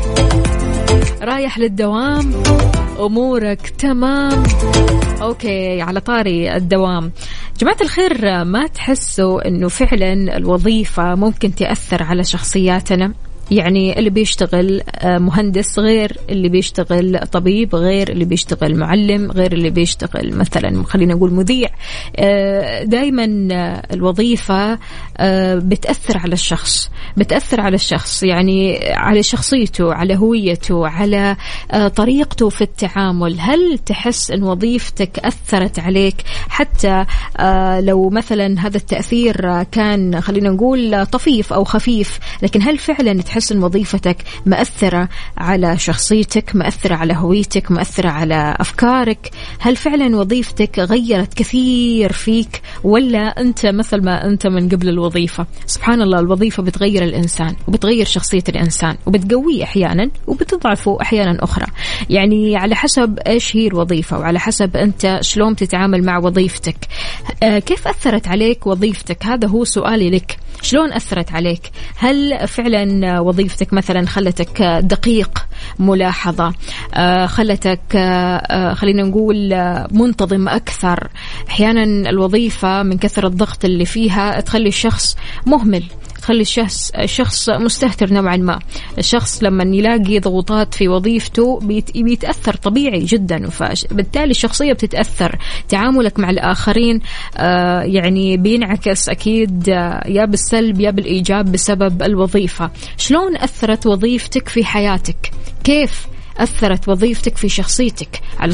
رايح للدوام؟ أمورك تمام؟ أوكي، على طاري الدوام، جماعة الخير، ما تحسوا أنه فعلا الوظيفة ممكن تأثر على شخصياتنا؟ يعني اللي بيشتغل مهندس غير اللي بيشتغل طبيب، غير اللي بيشتغل معلم، غير اللي بيشتغل مثلا خلينا نقول مذيع. دايما الوظيفة بتأثر على الشخص، بتأثر على الشخص، يعني على شخصيته، على هويته، على طريقته في التعامل. هل تحس أن وظيفتك أثرت عليك؟ حتى لو مثلا هذا التأثير كان خلينا نقول طفيف أو خفيف، لكن هل فعلا تحس تحس أن وظيفتك مأثرة على شخصيتك، مأثرة على هويتك، مأثرة على أفكارك؟ هل فعلا وظيفتك غيرت كثير فيك، ولا أنت مثل ما أنت من قبل الوظيفة؟ سبحان الله، الوظيفة بتغير الإنسان وبتغير شخصية الإنسان وبتقويه أحيانا وبتضعفه أحيانا أخرى، يعني على حسب إيش هي الوظيفة وعلى حسب أنت شلون تتعامل مع وظيفتك. كيف أثرت عليك وظيفتك؟ هذا هو سؤالي لك. شلون أثرت عليك؟ هل فعلا وظيفتك مثلا خلتك دقيق ملاحظة، خلتك خلينا نقول منتظم أكثر؟ أحيانا الوظيفة من كثرة الضغط اللي فيها تخلي الشخص مهمل، تخلي الشخص مستهتر نوعا ما. الشخص لما يلاقي ضغوطات في وظيفته بيتأثر طبيعي جدا، فبالتالي الشخصية بتتأثر، تعاملك مع الآخرين يعني بينعكس أكيد يا بالسلب يا بالإيجاب بسبب الوظيفة. شلون أثرت وظيفتك في حياتك؟ كيف أثرت وظيفتك في شخصيتك؟ على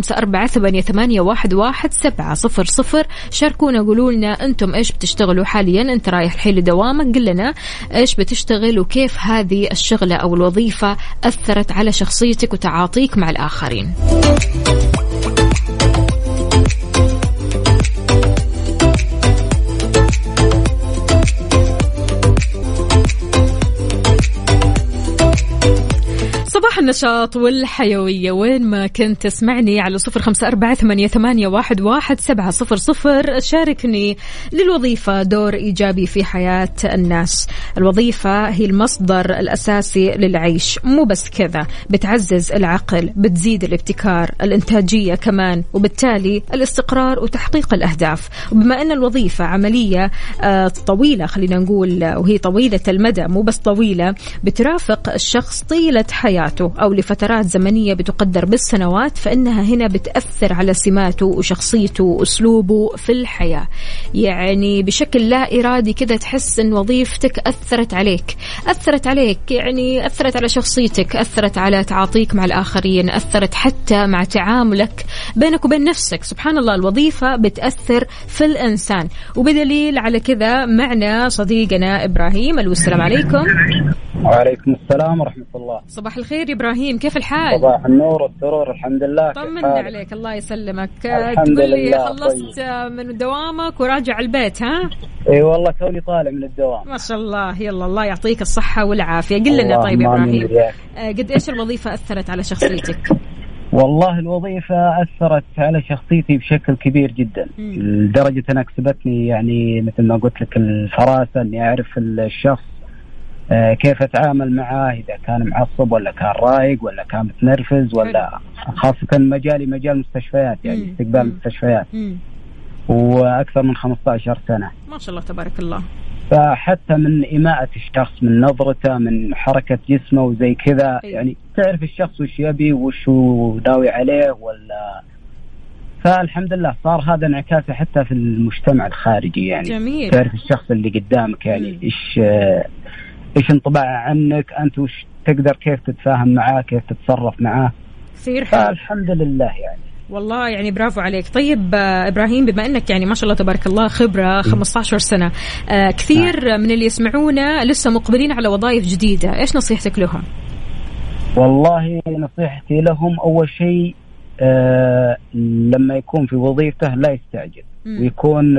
0548811700 شاركونا، قولوا لنا أنتم إيش بتشتغلوا حاليا. أنت رايح الحين لدوامك، قل لنا إيش بتشتغل وكيف هذه الشغلة أو الوظيفة أثرت على شخصيتك وتعاطيك مع الآخرين. صباح النشاط والحيوية وين ما كنت تسمعني على 0548811700. شاركني. للوظيفة دور إيجابي في حياة الناس. الوظيفة هي المصدر الأساسي للعيش، مو بس كذا، بتعزز العقل، بتزيد الابتكار، الإنتاجية كمان، وبالتالي الاستقرار وتحقيق الأهداف. وبما أن الوظيفة عملية طويلة، خلينا نقول، وهي طويلة المدى مو بس طويلة، بترافق الشخص طيلة حياته أو لفترات زمنية بتقدر بالسنوات، فإنها هنا بتأثر على سماته وشخصيته وأسلوبه في الحياة. يعني بشكل لا إرادي كذا تحس أن وظيفتك أثرت عليك، يعني أثرت على شخصيتك، أثرت على تعاطيك مع الآخرين، أثرت حتى مع تعاملك بينك وبين نفسك. سبحان الله، الوظيفة بتأثر في الإنسان. وبدليل على كذا معنا صديقنا إبراهيم. السلام عليكم. وعليكم السلام ورحمة الله. صباح الخير إبراهيم، كيف الحال؟ صباح النور والسرور، الحمد لله. طمنا عليك، الله يسلمك. الحمد تقول لي لله. خلصت من دوامك وراجع البيت، ها؟ اي والله توني طالع من الدوام. ما شاء الله، يلا الله يعطيك الصحة والعافية. قل لنا طيب إبراهيم، قد إيش الوظيفة أثرت على شخصيتك؟ والله الوظيفة أثرت على شخصيتي بشكل كبير جدا، لدرجة أنها كسبتني يعني مثل ما قلت لك الفراسة، أني أعرف الشخص كيف أتعامل معاه، إذا كان معصب ولا كان رايق ولا كان متنرفز، ولا خاصة مجالي مجال مستشفيات، يعني استقبال مستشفيات، وأكثر من 15 سنة ما شاء الله تبارك الله. فحتى من إماءة الشخص، من نظرته، من حركة جسمه وزي كذا، يعني تعرف الشخص وش يبي وش داوي عليه ولا. فالحمد لله صار هذا انعكاسه حتى في المجتمع الخارجي، يعني جميل. تعرف الشخص اللي قدامك يعني إيش انطباع عنك أنت، وش تقدر كيف تتفاهم معاه، كيف تتصرف معاه. كثير حلو. فالحمد لله يعني. والله يعني برافو عليك. طيب إبراهيم، بما أنك يعني ما شاء الله تبارك الله خبرة 15 سنة، كثير من اللي يسمعونا لسه مقبلين على وظائف جديدة، إيش نصيحتك لهم؟ والله نصيحتي لهم أول شيء لما يكون في وظيفته لا يستعجل، ويكون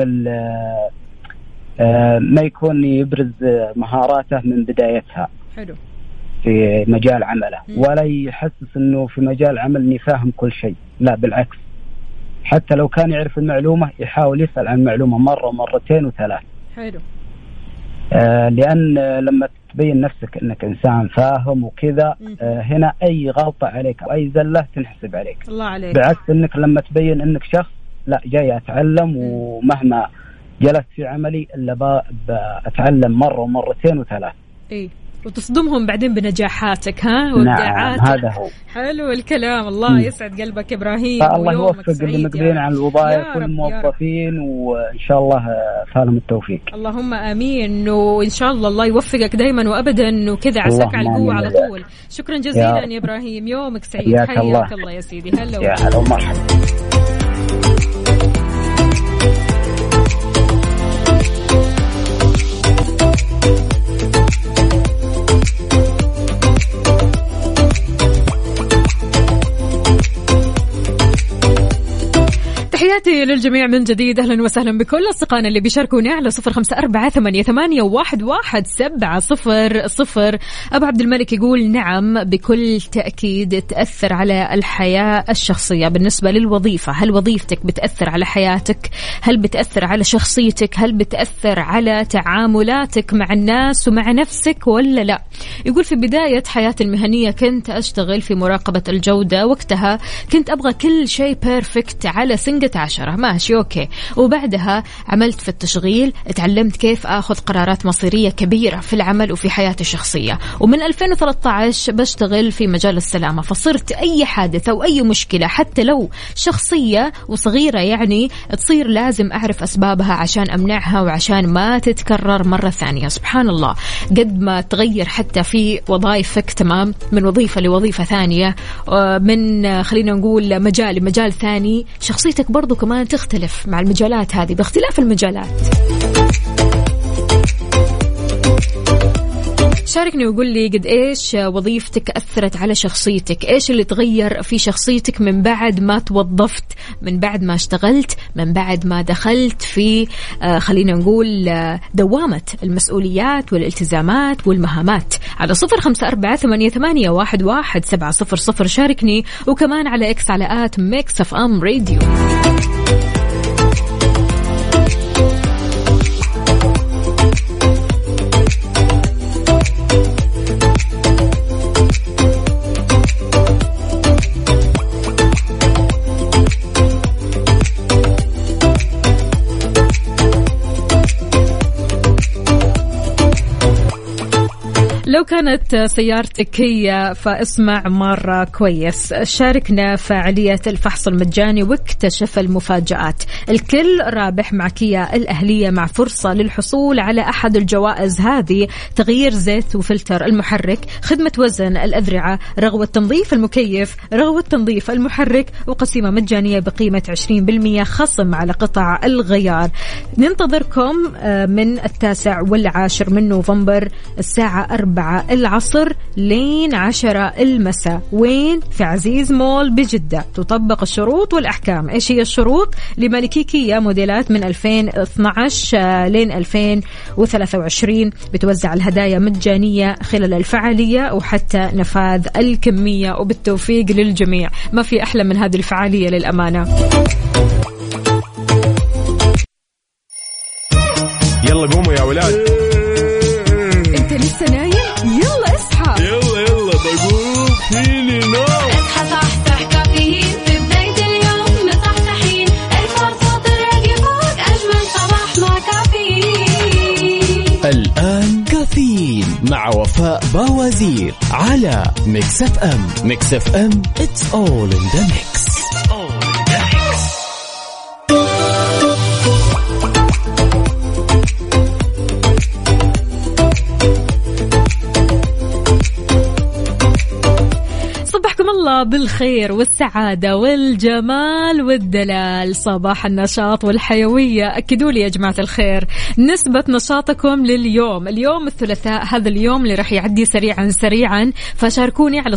ما يكون يبرز مهاراته من بدايتها. حلو. في مجال عمله، ولا يحسس انه في مجال عمل فاهم كل شيء، لا بالعكس، حتى لو كان يعرف المعلومة يحاول يسأل عن المعلومة مرة ومرتين وثلاث. حلو. لأن لما تبين نفسك انك انسان فاهم وكذا، هنا اي غلطة عليك او اي زلة تنحسب عليك. الله عليك. بعكس انك لما تبين انك شخص لا جاي اتعلم، ومهما جلست في عملي الا بأتعلم مرة ومرتين وثلاث. ايه، وتصدمهم بعدين بنجاحاتك، ها، وابداعاتك. نعم، هذا هو. حلو الكلام. الله يسعد قلبك إبراهيم. الله يوفق اللي مقبلين على الوظائف والموظفين، وإن شاء الله فالهم التوفيق. اللهم آمين، وإن شاء الله يوفقك دايما وأبدا، وكذا عساك على القوة على طول. شكرا جزيلا يا إبراهيم، يومك سعيد. حياك الله يا سيدي. هلا يا هلا ومرحبا. تحياتي للجميع من جديد، أهلا وسهلا بكل أصدقائنا اللي بيشاركوني على 0548811700. أبو عبد الملك يقول نعم بكل تأكيد تأثر على الحياة الشخصية. بالنسبة للوظيفة، هل وظيفتك بتأثر على حياتك؟ هل بتأثر على شخصيتك؟ هل بتأثر على تعاملاتك مع الناس ومع نفسك ولا لا؟ يقول في بداية حياتي المهنية كنت أشتغل في مراقبة الجودة، وقتها كنت أبغى كل شيء بيرفكت على سنقة 10، ماشي أوكي. وبعدها عملت في التشغيل، تعلمت كيف أخذ قرارات مصيرية كبيرة في العمل وفي حياتي الشخصية. ومن 2013 بشتغل في مجال السلامة، فصرت أي حادث أو أي مشكلة حتى لو شخصية وصغيرة يعني تصير لازم أعرف أسبابها عشان أمنعها وعشان ما تتكرر مرة ثانية. سبحان الله، قد ما تغير حتى في وظائفك، تمام، من وظيفة لوظيفة ثانية، من خلينا نقول مجال لمجال ثاني، شخصيتك برضو كمان تختلف مع المجالات هذه باختلاف المجالات. شاركني وقول لي قد إيش وظيفتك أثرت على شخصيتك، إيش اللي تغير في شخصيتك من بعد ما توظفت، من بعد ما اشتغلت، من بعد ما دخلت في خلينا نقول دوامة المسؤوليات والالتزامات والمهامات. على 0548811700 شاركني، وكمان على إكس على @mixfmradio. لو كانت سيارتك هي فاسمع مرة كويس، شاركنا فعالية الفحص المجاني واكتشف المفاجآت. الكل رابح مع كيا الأهلية، مع فرصة للحصول على أحد الجوائز هذه: تغيير زيت وفلتر المحرك، خدمة وزن الأذرعة، رغوة تنظيف المكيف، رغوة تنظيف المحرك، وقسيمة مجانية بقيمة 20% خصم على قطع الغيار. ننتظركم من 9 و10 من نوفمبر الساعة 4 العصر لين 10 المساء. وين؟ في عزيز مول بجدة. تطبق الشروط والأحكام. إيش هي الشروط؟ لمالكي كيا موديلات من 2012 لين 2023 بتوزع الهدايا مجانية خلال الفعالية وحتى نفاذ الكمية، وبالتوفيق للجميع. ما في أحلى من هذه الفعالية للأمانة. يلا قوموا يا ولاد. انت لسه نايم؟ يلا اصحى. يلا بقوم فيني نوم. اصحى صحصح كافيين في بداية اليوم مصحصحين، الفرصة تراقي فوق أجمل صباح مع كافيين. الآن كافيين مع وفاء باوزير على ميكس اف ام. ميكس اف ام it's all in the mix. صباحكم الله بالخير والسعادة والجمال والدلال، صباح النشاط والحيوية. أكدوا لي يا جماعة الخير نسبة نشاطكم لليوم. اليوم الثلاثاء، هذا اليوم اللي رح يعدي سريعا، فشاركوني على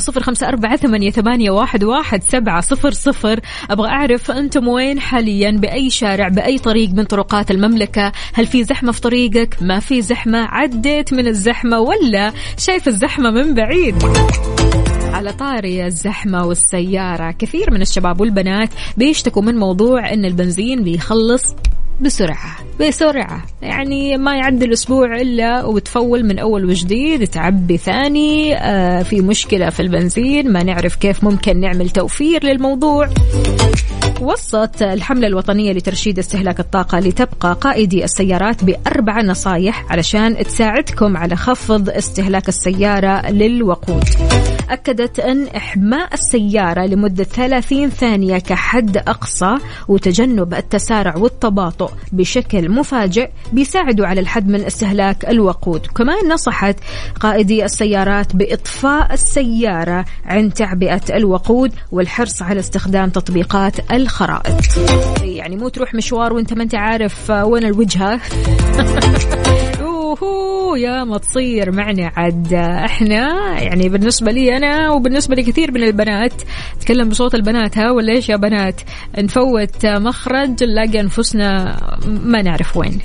0548811700. أبغى أعرف أنتم وين حاليا، بأي شارع، بأي طريق من طرقات المملكة. هل في زحمة في طريقك؟ ما في زحمة؟ عديت من الزحمة ولا شايف الزحمة من بعيد؟ على طاري الزحمة والسيارة، كثير من الشباب والبنات بيشتكوا من موضوع إن البنزين بيخلص بسرعة، يعني ما يعدي الأسبوع إلا وتفول من أول وجديد، تعبي ثاني. في مشكلة في البنزين، ما نعرف كيف ممكن نعمل توفير للموضوع. وصت الحملة الوطنية لترشيد استهلاك الطاقة لتبقى قائدي السيارات ب4 نصايح علشان تساعدكم على خفض استهلاك السيارة للوقود. أكدت أن إحماء السيارة لمدة 30 ثانية كحد أقصى وتجنب التسارع والتباطؤ بشكل مفاجئ بيساعدوا على الحد من استهلاك الوقود. كمان نصحت قائدي السيارات بإطفاء السيارة عند تعبئة الوقود والحرص على استخدام تطبيقات الخرائط. يعني مو تروح مشوار وانت ما انت عارف وين الوجهة. خويا ما تصير معنا عاد. احنا يعني بالنسبة لي أنا وبالنسبة لكثير من البنات، تكلم بصوت البنات ها ولا إيش يا بنات؟ نفوت مخرج نلاقي أنفسنا ما نعرف وين.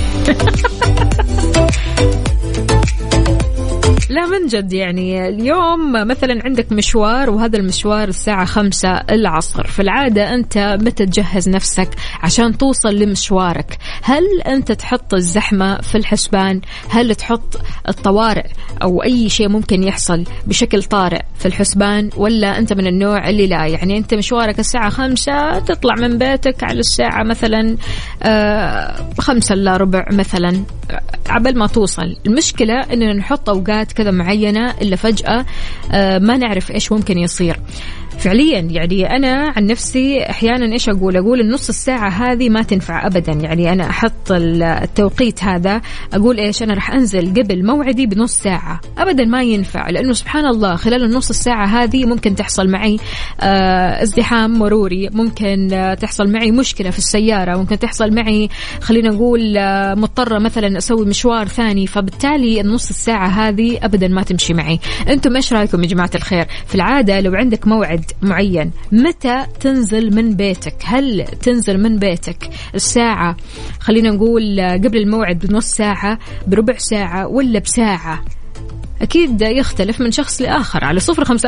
لا من جد يعني اليوم مثلا عندك مشوار وهذا المشوار الساعة 5 العصر، في العادة أنت متى تجهز نفسك عشان توصل لمشوارك؟ هل أنت تحط الزحمة في الحسبان؟ هل تحط الطوارئ أو أي شيء ممكن يحصل بشكل طارئ في الحسبان؟ ولا أنت من النوع اللي لا، يعني أنت مشوارك الساعة 5 تطلع من بيتك على الساعة مثلا 5 إلا ربع مثلا عبل ما توصل؟ المشكلة إننا نحط أوقات كذا معينة إلا فجأة ما نعرف إيش ممكن يصير فعليا. يعني أنا عن نفسي أحيانا إيش أقول النص الساعة هذه ما تنفع أبدا. يعني أنا أحط التوقيت هذا، أقول إيش أنا رح أنزل قبل موعدي بنص ساعة، أبدا ما ينفع، لأنه سبحان الله خلال النص الساعة هذه ممكن تحصل معي ازدحام مروري، ممكن تحصل معي مشكلة في السيارة، ممكن تحصل معي خلينا نقول مضطرة مثلا أسوي مشوار ثاني، فبالتالي النص الساعة هذه أبدا ما تمشي معي. أنتم إيش رأيكم يا جماعة الخير؟ في العادة لو عندك موعد معين متى تنزل من بيتك؟ هل تنزل من بيتك الساعة خلينا نقول قبل الموعد بنص ساعة، بربع ساعة، ولا بساعة؟ أكيد يختلف من شخص لآخر. على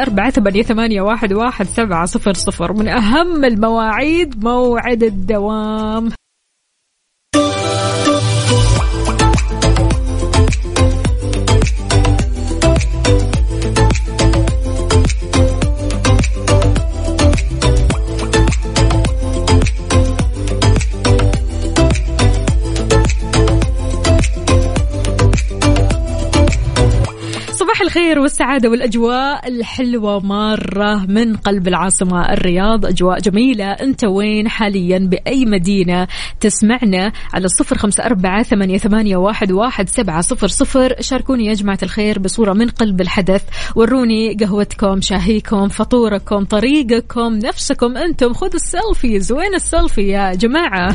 0548811700 من أهم المواعيد موعد الدوام. الخير والسعادة والأجواء الحلوة مرة من قلب العاصمة الرياض، أجواء جميلة. أنت وين حاليا؟ بأي مدينة تسمعنا؟ على 0548811700. شاركوني يا جماعة الخير بصورة من قلب الحدث، وروني قهوتكم، شاهيكم، فطوركم، طريقكم، نفسكم أنتم. خذوا السيلفيز، وين السيلفي يا جماعة؟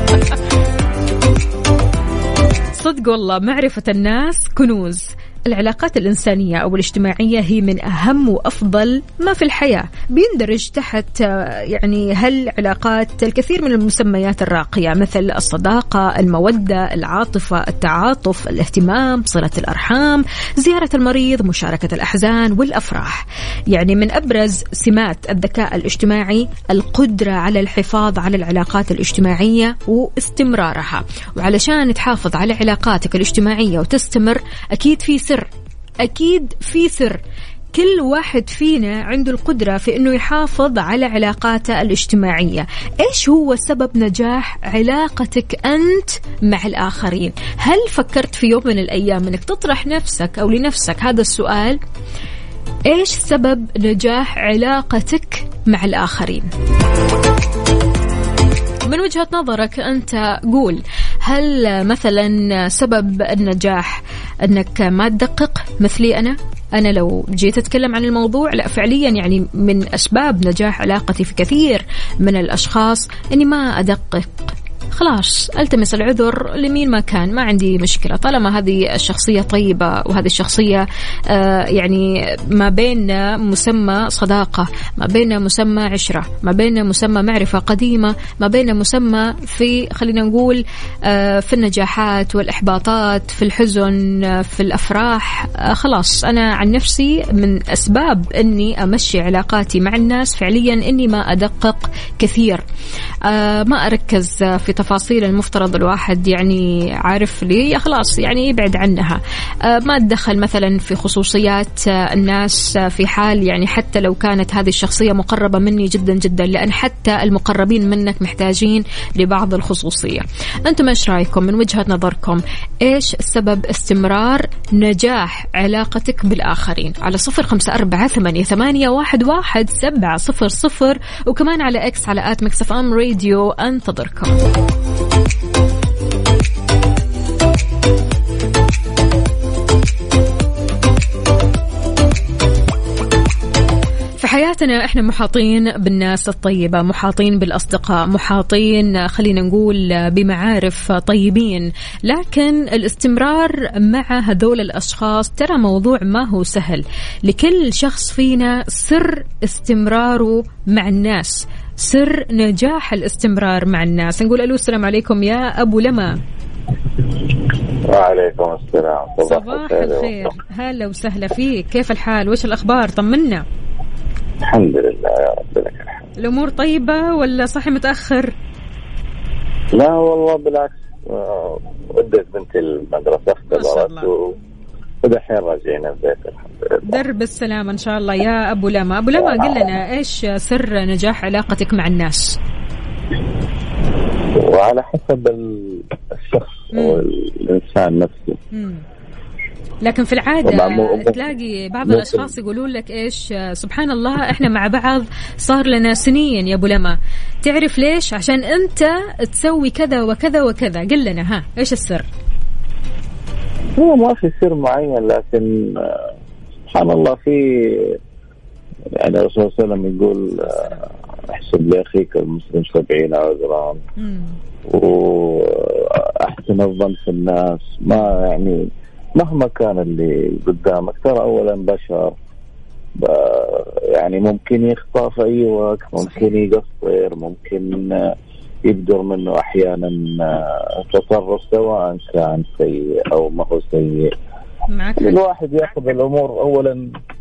صدق والله معرفة الناس كنوز. العلاقات الإنسانية أو الاجتماعية هي من أهم وأفضل ما في الحياة. بيندرج تحت يعني هالعلاقات الكثير من المسميات الراقية، مثل الصداقة، المودة، العاطفة، التعاطف، الاهتمام، صلة الأرحام، زيارة المريض، مشاركة الأحزان والأفراح. يعني من أبرز سمات الذكاء الاجتماعي القدرة على الحفاظ على العلاقات الاجتماعية واستمرارها. وعلشان تحافظ على علاقاتك الاجتماعية وتستمر، أكيد في سر. كل واحد فينا عنده القدرة في أنه يحافظ على علاقاته الاجتماعية. إيش هو سبب نجاح علاقتك أنت مع الآخرين؟ هل فكرت في يوم من الأيام أنك تطرح نفسك أو لنفسك هذا السؤال؟ إيش سبب نجاح علاقتك مع الآخرين؟ من وجهة نظرك أنت قول، هل مثلا سبب النجاح أنك ما تدقق مثلي أنا لو جيت أتكلم عن الموضوع، لا فعليا يعني من أسباب نجاح علاقتي في كثير من الأشخاص أني ما أدقق. خلاص التمس العذر لمين ما كان، ما عندي مشكلة طالما هذه الشخصية طيبة وهذه الشخصية يعني ما بيننا مسمى صداقة، ما بيننا مسمى عشرة، ما بيننا مسمى معرفة قديمة، ما بيننا مسمى في خلينا نقول في النجاحات والإحباطات، في الحزن، في الأفراح. خلاص أنا عن نفسي من أسباب أني أمشي علاقاتي مع الناس فعليا أني ما أدقق كثير، ما أركز في تفاصيل المفترض الواحد يعني عارف لي خلاص يعني يبعد عنها. ما أتدخل مثلا في خصوصيات الناس في حال يعني حتى لو كانت هذه الشخصية مقربة مني جدا جدا، لأن حتى المقربين منك محتاجين لبعض الخصوصية. أنتم إيش رأيكم من وجهة نظركم؟ إيش سبب استمرار نجاح علاقتك بالآخرين؟ على 0548811700 وكمان على إكس على @mixfmradio أنتظركم. في حياتنا إحنا محاطين بالناس الطيبة، محاطين بالأصدقاء، محاطين خلينا نقول بمعارف طيبين، لكن الاستمرار مع هذول الأشخاص ترى موضوع ما هو سهل. لكل شخص فينا سر استمراره مع الناس، سر نجاح الاستمرار مع الناس. نقول ألو السلام عليكم يا أبو لما. وعليكم السلام. صباح الخير، هلا وسهلا فيك، كيف الحال وإيش الأخبار؟ طمنا. الحمد لله يا رب لك الحمد. الأمور طيبة ولا صحي متأخر؟ لا والله بالعكس، وديت بنتي المدرسة اختبارات ودحين راجعين البيت الحمد لله. درب السلامة إن شاء الله يا أبو لما. أبو لما قل لنا إيش سر نجاح علاقتك مع الناس؟ وعلى حسب الشخص والإنسان نفسه. لكن في العادة تلاقي بعض الأشخاص يقولون لك إيش سبحان الله إحنا مع بعض صار لنا سنين يا أبو لما، تعرف ليش؟ عشان أنت تسوي كذا وكذا وكذا. قل لنا ها إيش السر؟ هو ما في سر معين، لكن سبحان الله في يعني الرسول صلى الله عليه وسلم يقول احسب لأخيك المسلم 70 عذرا، وأحسن الظن في الناس. ما يعني مهما كان اللي قدامك ترى أولا بشر، يعني ممكن يخطأ في أي وقت، ممكن يقصر، ممكن يبدر منه أحيانا تصرف سواء كان سيء أو ما هو سيء. الواحد يأخذ الأمور أولا